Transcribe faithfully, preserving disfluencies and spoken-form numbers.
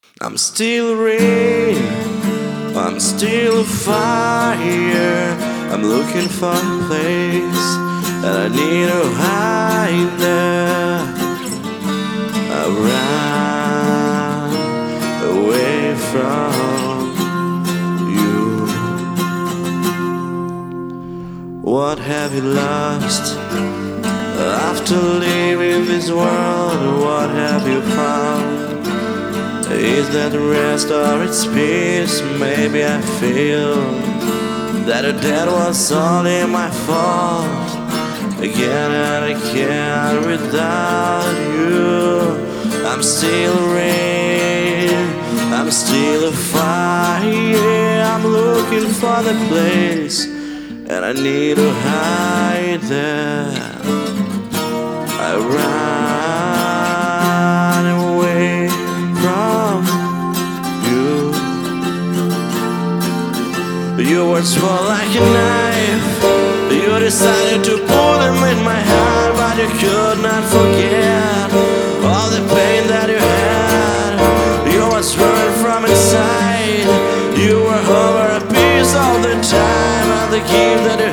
I'm still rain, I'm still fire. I'm looking for a place that I need to hide there. I run away from you. What have you lost after leaving this world? What have you found? Is that rest or its peace? Maybe I feel that that was only my fault. Again and again without you, I'm still rain, I'm still a fire. I'm looking for the place, and I need to hide there. I run away from you. Your words fall like a knife. You decided to put them in my heart, but you could not forget all the pain that you had. You was burned from inside. You were over a piece all the time, and the gift that you